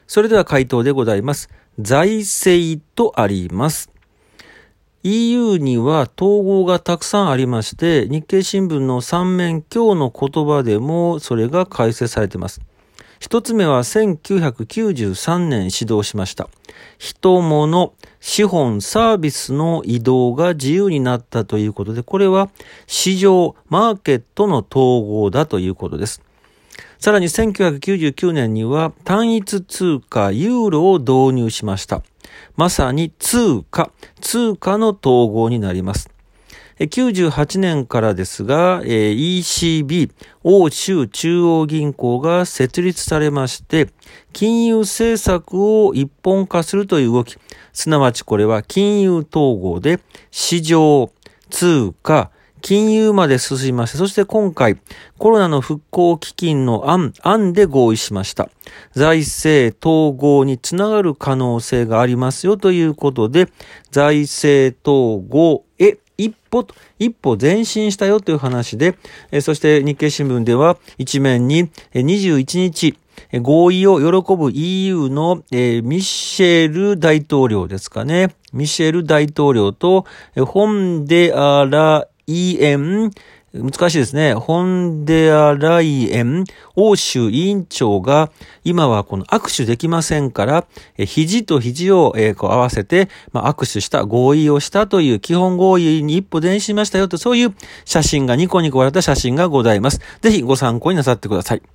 それでは回答でございます。財政とあります。EU には統合がたくさんありまして、日経新聞の三面今日の言葉でもそれが解説されています。一つ目は1993年始動しました。人物、資本、サービスの移動が自由になったということで、これは市場、マーケットの統合だということです。さらに1999年には単一通貨ユーロを導入しました。まさに通貨の統合になります。98年からですが、ECB、欧州中央銀行が設立されまして、金融政策を一本化するという動き、すなわちこれは金融統合で市場、通貨、金融まで進みまして、そして今回コロナの復興基金の案で合意しました。財政統合につながる可能性がありますよということで、財政統合へ一歩前進したよという話で、そして日経新聞では一面に21日、合意を喜ぶ EU のミシェル大統領ですかね。ミシェル大統領とフォンデアライエン、難しいですね。フォンデアライエン欧州委員長が今はこの握手できませんから、肘と肘を合わせて、握手した、合意をしたという基本合意に一歩前進しましたよと、そういう写真がニコニコ笑った写真がございます。ぜひご参考になさってください。